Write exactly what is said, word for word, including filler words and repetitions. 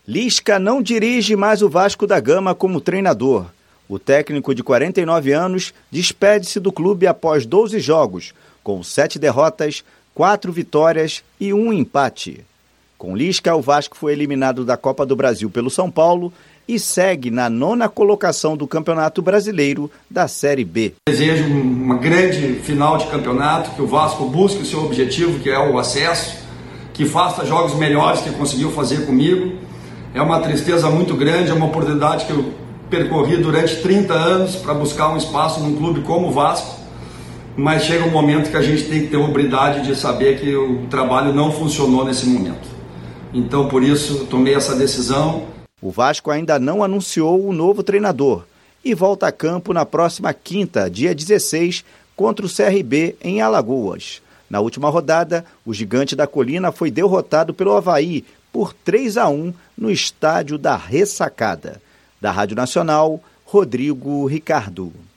Lisca não dirige mais o Vasco da Gama como treinador. O técnico de quarenta e nove anos despede-se do clube após doze jogos, com sete derrotas, quatro vitórias e um empate. Com Lisca, o Vasco foi eliminado da Copa do Brasil pelo São Paulo e segue na nona colocação do Campeonato Brasileiro da Série B. Desejo uma grande final de campeonato, que o Vasco busque o seu objetivo, que é o acesso, que faça jogos melhores que conseguiu fazer comigo. É uma tristeza muito grande, é uma oportunidade que eu percorri durante trinta anos para buscar um espaço num clube como o Vasco, mas chega um momento que a gente tem que ter a hombridade de saber que o trabalho não funcionou nesse momento. Então, por isso, tomei essa decisão. O Vasco ainda não anunciou o novo treinador e volta a campo na próxima quinta, dia dezesseis, contra o C R B em Alagoas. Na última rodada, o Gigante da Colina foi derrotado pelo Avaí por três a um no estádio da Ressacada. Da Rádio Nacional, Rodrigo Ricardo.